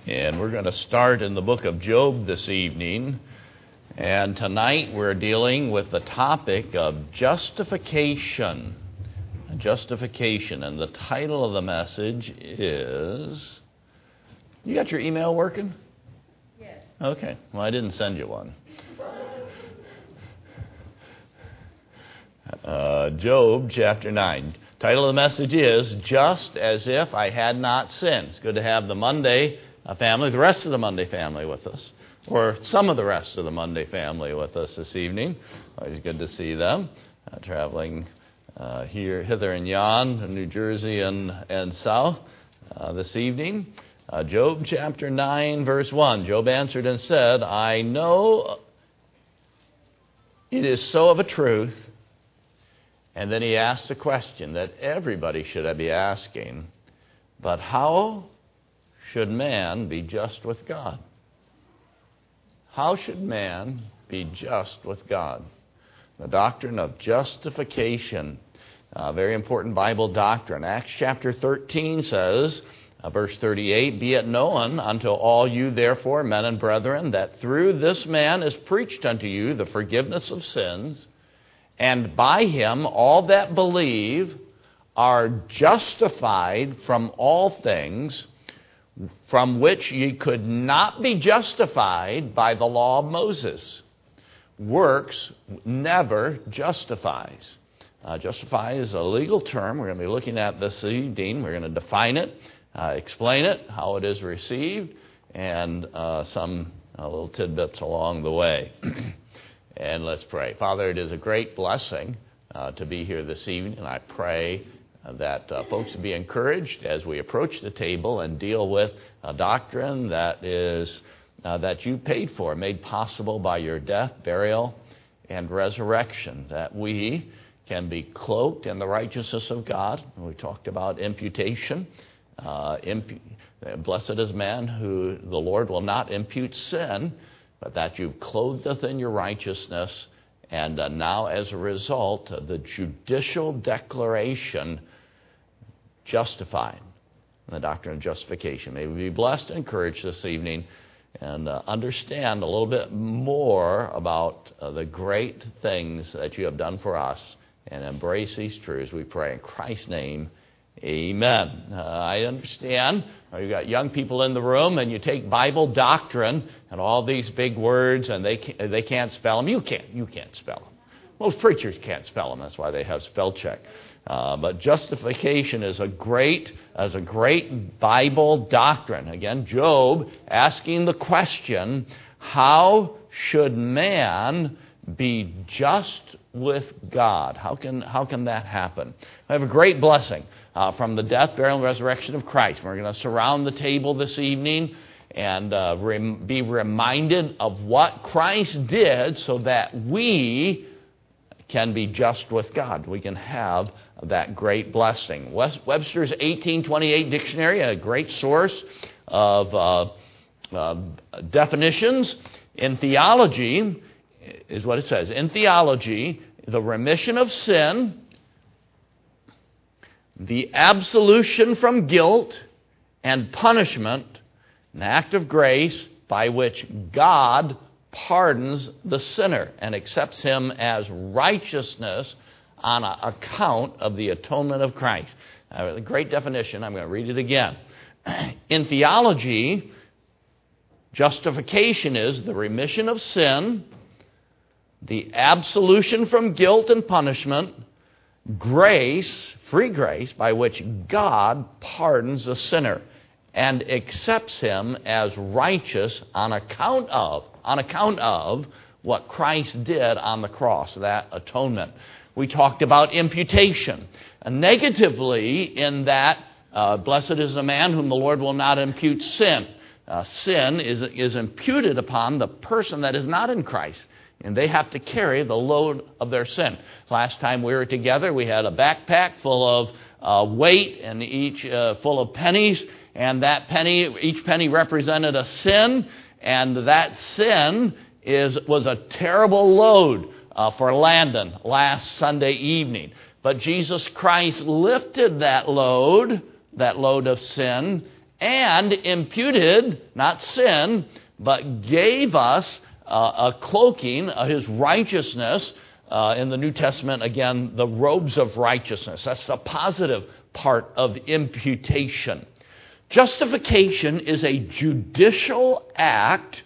And we're going to start in the book of Job this evening. And tonight we're dealing with the topic of justification. Justification. And the title of the message is... You got your email working? Yes. Okay. Well, I didn't send you one. Job chapter 9. Title of the message is Just As If I Had Not Sinned. It's good to have the Monday family, the rest of the Monday family with us, or some of the rest of the Monday family with us this evening. Always good to see them traveling hither and yon, New Jersey and south this evening. Job chapter 9, verse 1. Job answered and said, I know it is so of a truth. And then he asks a question that everybody should be asking. But how should man be just with God? How should man be just with God? The doctrine of justification, a very important Bible doctrine. Acts chapter 13 says, verse 38, Be it known unto all you therefore, men and brethren, that through this man is preached unto you the forgiveness of sins, and by him all that believe are justified from all things from which ye could not be justified by the law of Moses. Works never justifies. Justify is a legal term. We're going to be looking at this evening. We're going to define it, explain it, how it is received, and some little tidbits along the way. And let's pray. Father, it is a great blessing to be here this evening, and I pray that folks be encouraged as we approach the table and deal with a doctrine that you paid for, made possible by your death, burial, and resurrection, that we can be cloaked in the righteousness of God. We talked about imputation. Blessed is man who the Lord will not impute sin, but that you've clothed us in your righteousness, and now as a result, the judicial declaration justified, the doctrine of justification. May we be blessed and encouraged this evening and understand a little bit more about the great things that you have done for us and embrace these truths, we pray in Christ's name. Amen. I understand you've got young people in the room and you take Bible doctrine and all these big words and they can't spell them. You can't spell them. Most preachers can't spell them. That's why they have spell check. But justification is a great Bible doctrine. Again, Job asking the question, how should man be just with God? How can that happen? I have a great blessing from the death, burial, and resurrection of Christ. We're going to surround the table this evening and be reminded of what Christ did so that we can be just with God. We can have that great blessing. Webster's 1828 dictionary, a great source of definitions. In theology, is what it says. In theology, the remission of sin, the absolution from guilt and punishment, an act of grace by which God pardons the sinner and accepts him as righteousness on account of the atonement of Christ. A great definition. I'm going to read it again. In theology, justification is the remission of sin, the absolution from guilt and punishment, grace, free grace, by which God pardons the sinner and accepts him as righteous on account of what Christ did on the cross, that atonement. We talked about imputation. Negatively, in that, blessed is the man whom the Lord will not impute sin. Sin is imputed upon the person that is not in Christ, and they have to carry the load of their sin. Last time we were together, we had a backpack full of weight and each full of pennies, and each penny represented a sin, and that sin was a terrible load for Landon last Sunday evening. But Jesus Christ lifted that load of sin, and imputed, not sin, but gave us a cloaking, his righteousness. In the New Testament, again, the robes of righteousness. That's the positive part of imputation. Justification is a judicial act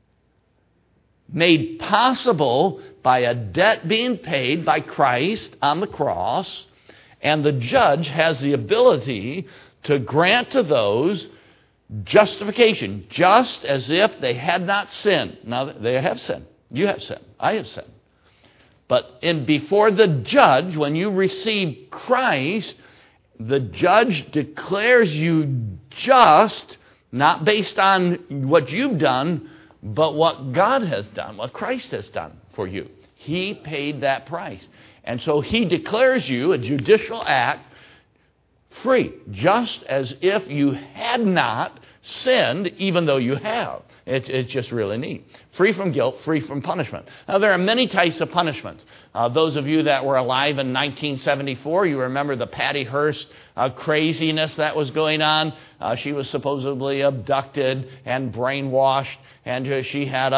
made possible by a debt being paid by Christ on the cross, and the judge has the ability to grant to those justification, just as if they had not sinned. Now, they have sinned. You have sinned. I have sinned. But before the judge, when you receive Christ, the judge declares you just, not based on what you've done, but what God has done, what Christ has done for you. He paid that price. And so he declares you, a judicial act, free, just as if you had not sinned, even though you have. It's just really neat. Free from guilt, free from punishment. Now, there are many types of punishments. Those of you that were alive in 1974, you remember the Patty Hearst craziness that was going on. She was supposedly abducted and brainwashed, and she had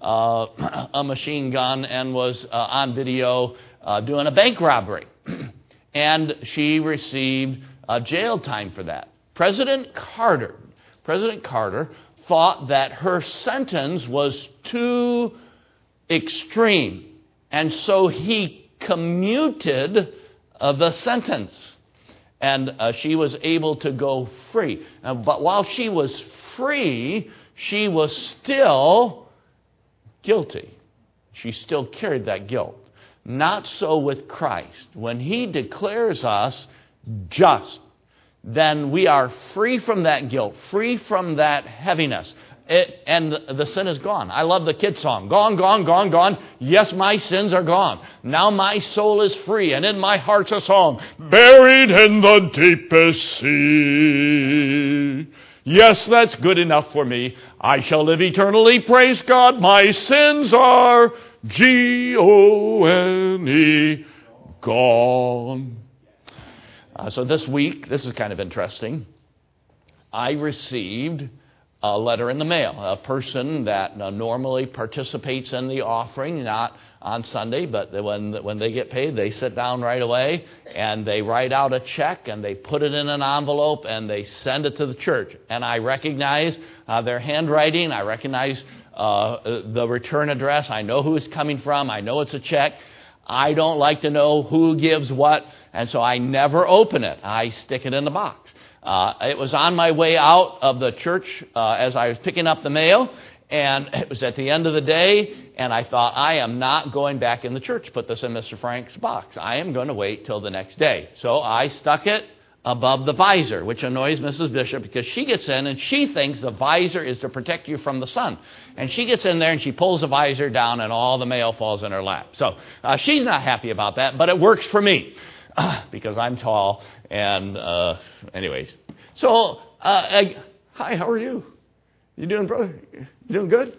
a machine gun and was on video doing a bank robbery. And she received jail time for that. President Carter thought that her sentence was too extreme, and so he commuted the sentence, and she was able to go free. But while she was free, she was still guilty. She still carried that guilt. Not so with Christ. When he declares us just, then we are free from that guilt, free from that heaviness. And the sin is gone. I love the kid song. Gone, gone, gone, gone. Yes, my sins are gone. Now my soul is free, and in my heart's a song. Buried in the deepest sea. Yes, that's good enough for me. I shall live eternally. Praise God. My sins are G-O-N-E, gone. So this week, this is kind of interesting. I received a letter in the mail. A person that normally participates in the offering, not on Sunday, but when they get paid, they sit down right away and they write out a check and they put it in an envelope and they send it to the church. And I recognize their handwriting. I recognize the return address. I know who it's coming from. I know it's a check. I don't like to know who gives what, and so I never open it. I stick it in the box. It was on my way out of the church as I was picking up the mail, and it was at the end of the day, and I thought, I am not going back in the church to put this in Mr. Frank's box. I am going to wait till the next day. So I stuck it above the visor, which annoys Mrs. Bishop because she gets in and she thinks the visor is to protect you from the sun. And she gets in there and she pulls the visor down and all the mail falls in her lap. So she's not happy about that, but it works for me because I'm tall. And anyways, so hi, how are you? You doing, brother? You doing good?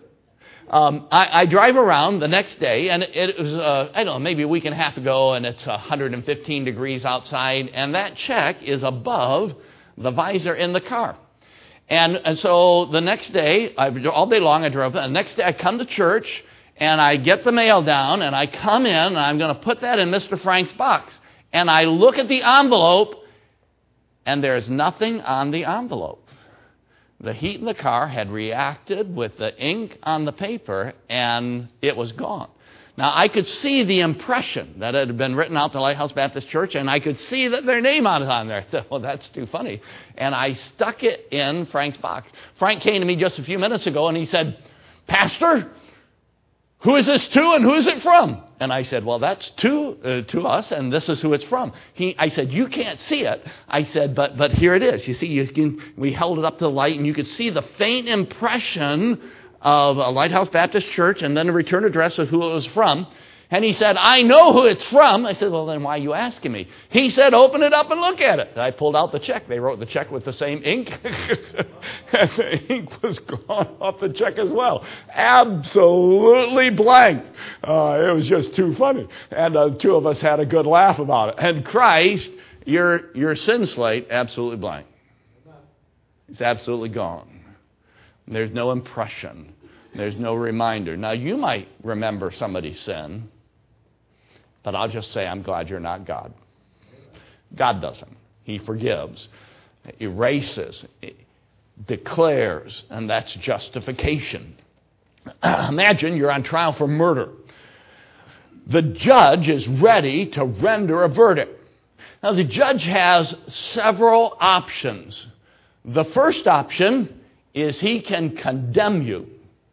I drive around the next day, and it was, I don't know, maybe a week and a half ago, and it's 115 degrees outside, and that check is above the visor in the car. And so the next day, all day long I drove, the next day I come to church, and I get the mail down, and I come in, and I'm going to put that in Mr. Frank's box. And I look at the envelope, and there's nothing on the envelope. The heat in the car had reacted with the ink on the paper, and it was gone. Now, I could see the impression that it had been written out to Lighthouse Baptist Church, and I could see that their name on there. I thought, well, that's too funny. And I stuck it in Frank's box. Frank came to me just a few minutes ago, and he said, Pastor, who is this to, and who is it from? And I said, well, that's to us, and this is who it's from. I said, you can't see it. I said, but here it is. You see, we held it up to the light, and you could see the faint impression of a Lighthouse Baptist Church, and then a return address of who it was from. And he said, I know who it's from. I said, well, then why are you asking me? He said, open it up and look at it. I pulled out the check. They wrote the check with the same ink. And the ink was gone off the check as well. Absolutely blank. It was just too funny. And the two of us had a good laugh about it. And Christ, your sin slate, absolutely blank. It's absolutely gone. There's no impression. There's no reminder. Now, you might remember somebody's sin, but I'll just say I'm glad you're not God. God doesn't. He forgives, erases, declares, and that's justification. Imagine you're on trial for murder. The judge is ready to render a verdict. Now, the judge has several options. The first option is he can condemn you.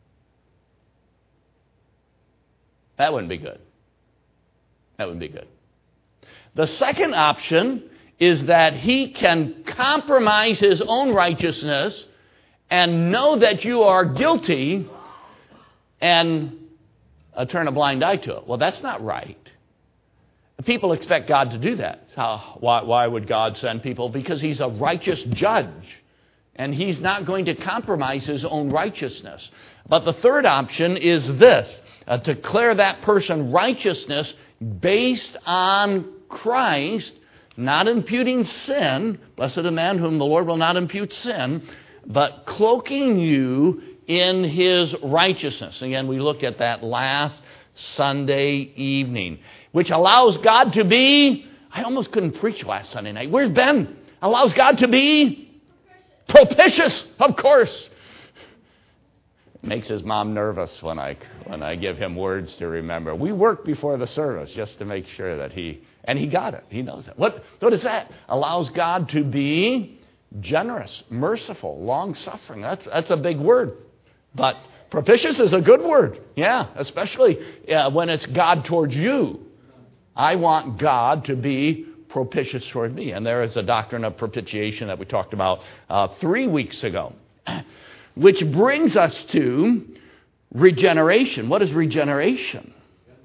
That wouldn't be good. That wouldn't be good. The second option is that he can compromise his own righteousness and know that you are guilty and turn a blind eye to it. Well, that's not right. People expect God to do that. Why would God send people? Because he's a righteous judge, and he's not going to compromise his own righteousness. But the third option is this, declare that person righteousness based on Christ, not imputing sin. Blessed a man whom the Lord will not impute sin, but cloaking you in his righteousness. Again, we looked at that last Sunday evening, which allows God to be, I almost couldn't preach last Sunday night. Where's Ben? Allows God to be propitious, of course. It makes his mom nervous when I give him words to remember. We work before the service just to make sure that he got it. He knows that. What is that? Allows God to be generous, merciful, long-suffering. That's a big word. But propitious is a good word. Yeah, especially when it's God towards you. I want God to be propitious toward me. And there is a doctrine of propitiation that we talked about 3 weeks ago, which brings us to regeneration. What is regeneration?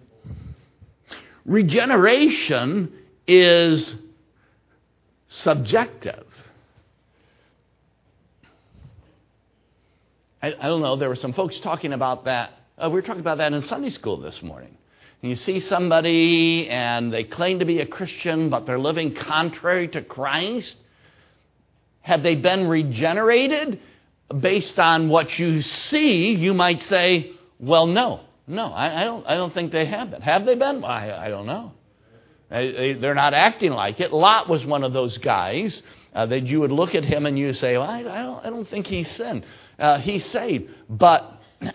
Regeneration is subjective. I don't know, there were some folks talking about that. We were talking about that in Sunday school this morning. And you see somebody and they claim to be a Christian, but they're living contrary to Christ. Have they been regenerated? Based on what you see, you might say, well, no, I don't think they have been. Have they been? I don't know. They're not acting like it. Lot was one of those guys that you would look at him and you say, well, I don't think he's sinned. He's saved. But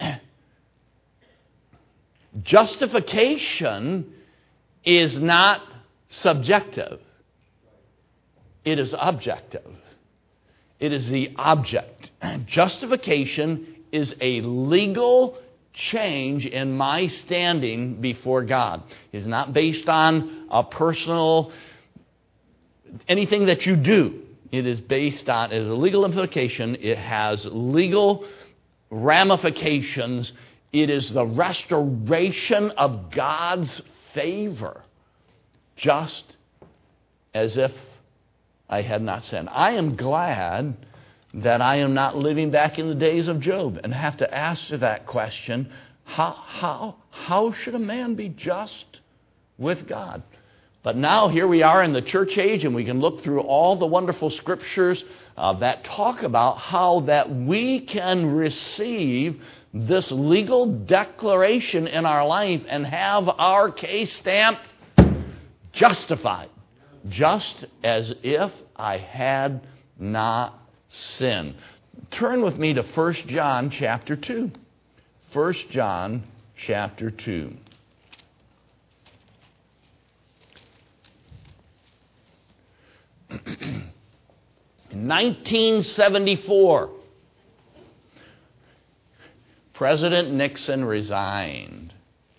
justification is not subjective. It is objective. It is the object. Justification is a legal change in my standing before God. It is not based on a personal, anything that you do. It is based on, it is a legal implication. It has legal ramifications. It is the restoration of God's favor, just as if I had not sinned. I am glad that I am not living back in the days of Job and have to answer that question, how should a man be just with God? But now here we are in the church age, and we can look through all the wonderful scriptures that talk about how that we can receive this legal declaration in our life and have our case stamped justified, just as if I had not sinned. Turn with me to 1 John chapter 2. 1 John chapter 2. In 1974, President Nixon resigned.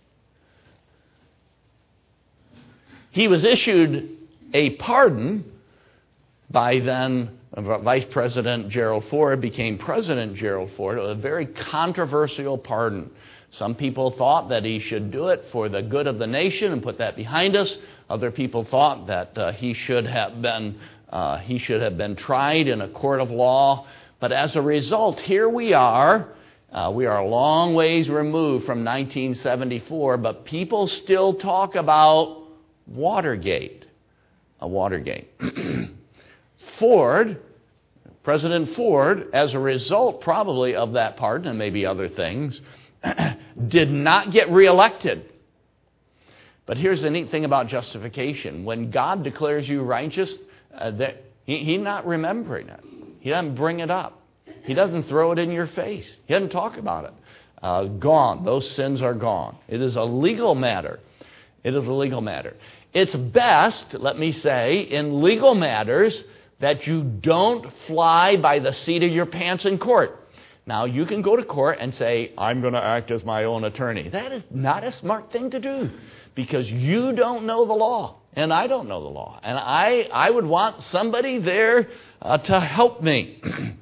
He was issued a pardon by then Vice President Gerald Ford, became President Gerald Ford, a very controversial pardon. Some people thought that he should do it for the good of the nation and put that behind us. Other people thought that he should have been tried in a court of law. But as a result, here we are. We are a long ways removed from 1974, but people still talk about Watergate. Watergate. Ford, President Ford, as a result probably of that pardon and maybe other things, did not get reelected. But here's the neat thing about justification. When God declares you righteous, He's not remembering it. He doesn't bring it up. He doesn't throw it in your face. He doesn't talk about it. Gone. Those sins are gone. It is a legal matter. It is a legal matter. It's best, let me say, in legal matters that you don't fly by the seat of your pants in court. Now, you can go to court and say, I'm going to act as my own attorney. That is not a smart thing to do because you don't know the law and I don't know the law. And I would want somebody there to help me.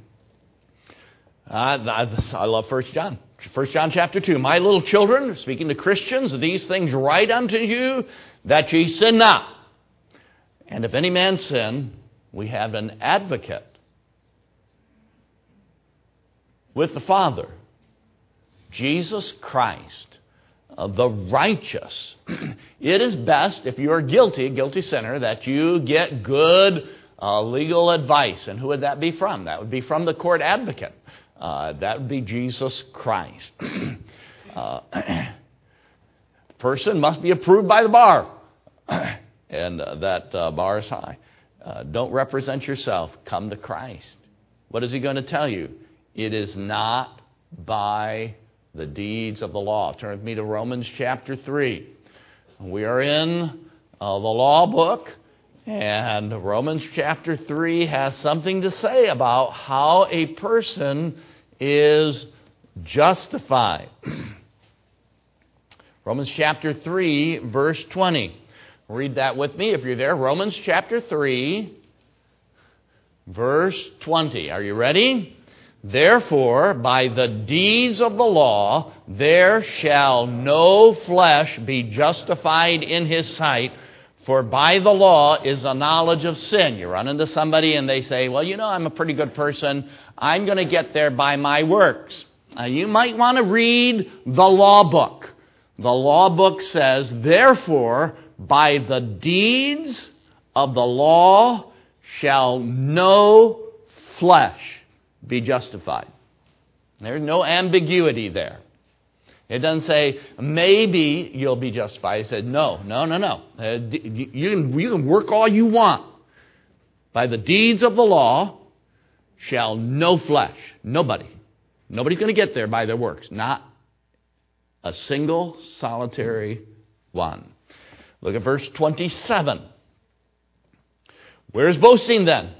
I love 1 John. 1 John chapter 2. My little children, speaking to Christians, these things write unto you that ye sin not. And if any man sin, we have an advocate with the Father, Jesus Christ, the righteous. It is best, if you are guilty sinner, that you get good legal advice. And who would that be from? That would be from the court advocate. That would be Jesus Christ. The person must be approved by the bar. And that bar is high. Don't represent yourself. Come to Christ. What is he going to tell you? It is not by the deeds of the law. Turn with me to Romans chapter 3. We are in the law book, and Romans chapter 3 has something to say about how a person is justified. Romans chapter 3, verse 20. Read that with me if you're there. Romans chapter 3, verse 20. Are you ready? Therefore, by the deeds of the law, there shall no flesh be justified in his sight, for by the law is the knowledge of sin. You run into somebody and they say, well, I'm a pretty good person. I'm going to get there by my works. You might want to read the law book. The law book says, therefore, by the deeds of the law shall no flesh be justified. There's no ambiguity there. It doesn't say, maybe you'll be justified. It said, no. You can work all you want. By the deeds of the law shall no flesh. Nobody's going to get there by their works. Not a single solitary one. Look at verse 27. Where's boasting then?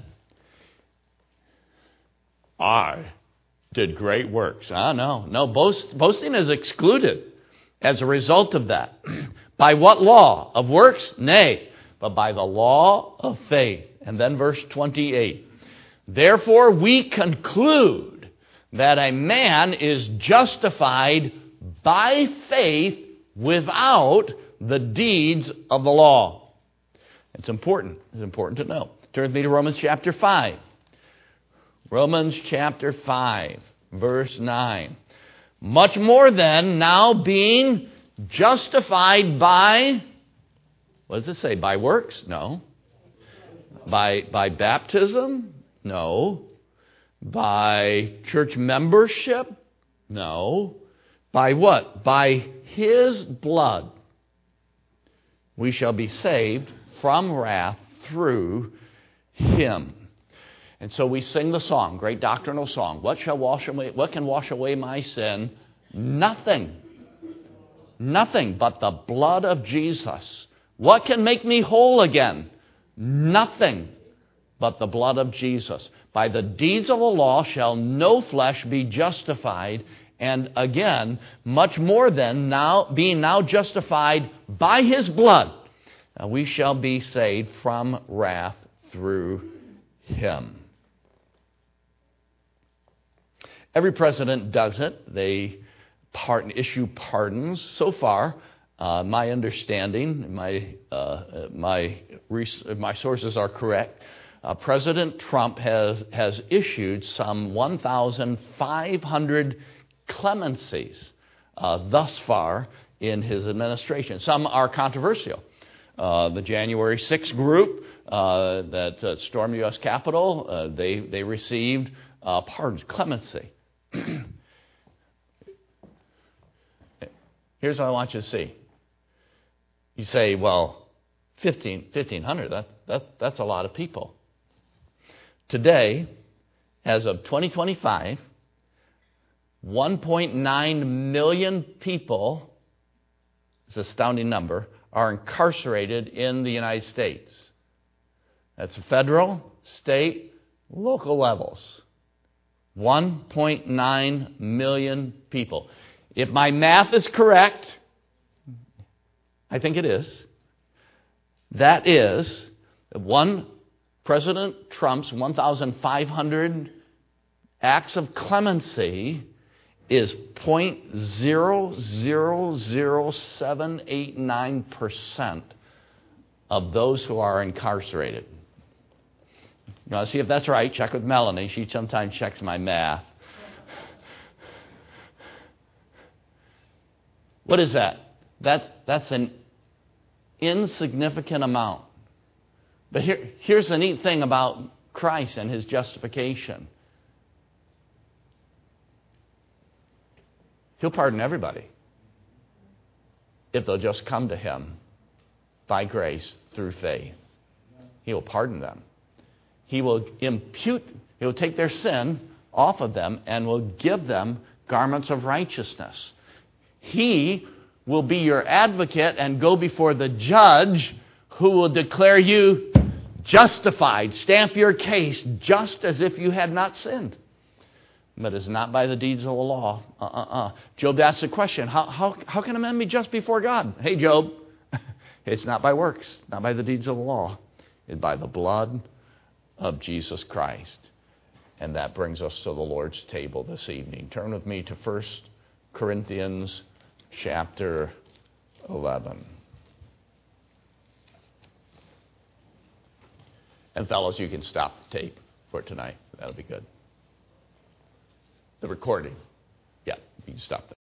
I did great works. No. Boasting is excluded as a result of that. By what law? Of works? Nay, but by the law of faith. And then verse 28. Therefore we conclude that a man is justified by faith without the deeds of the law. It's important. It's important to know. Turn with me to Romans chapter 5. Romans chapter 5, verse 9. Much more then, now being justified by, what does it say? By works? No. By baptism? No. By church membership? No. By what? By his blood. We shall be saved from wrath through him. And so we sing the song, great doctrinal song. What can wash away my sin? Nothing. Nothing but the blood of Jesus. What can make me whole again? Nothing but the blood of Jesus. By the deeds of the law shall no flesh be justified. And again, much more than being now justified by his blood, we shall be saved from wrath through him. Every president does it. They issue pardons. So far, my understanding, my sources are correct. President Trump has issued some 1,500 clemencies thus far in his administration. Some are controversial. The January 6th group that stormed the U.S. Capitol, they received pardons, clemency. Here's what I want you to see. You say, well, 1,500, that's a lot of people. Today, as of 2025, 1.9 million people, it's an astounding number, are incarcerated in the United States. That's federal, state, local levels. 1.9 million people. If my math is correct, I think it is, that is President Trump's 1,500 acts of clemency is 0.000789% of those who are incarcerated. You want to see if that's right? Check with Melanie. She sometimes checks my math. What is that? That's an insignificant amount. But here's the neat thing about Christ and His justification. He'll pardon everybody if they'll just come to Him by grace through faith. He will pardon them. He will take their sin off of them and will give them garments of righteousness. He will be your advocate and go before the judge who will declare you justified, stamp your case just as if you had not sinned. But it's not by the deeds of the law. Job asked the question, how can a man be just before God? Hey, Job, it's not by works, not by the deeds of the law. It's by the blood of Jesus Christ. And that brings us to the Lord's table this evening. Turn with me to 1 Corinthians chapter 11. And fellows, you can stop the tape for tonight. That'll be good. The recording. Yeah, you can stop that.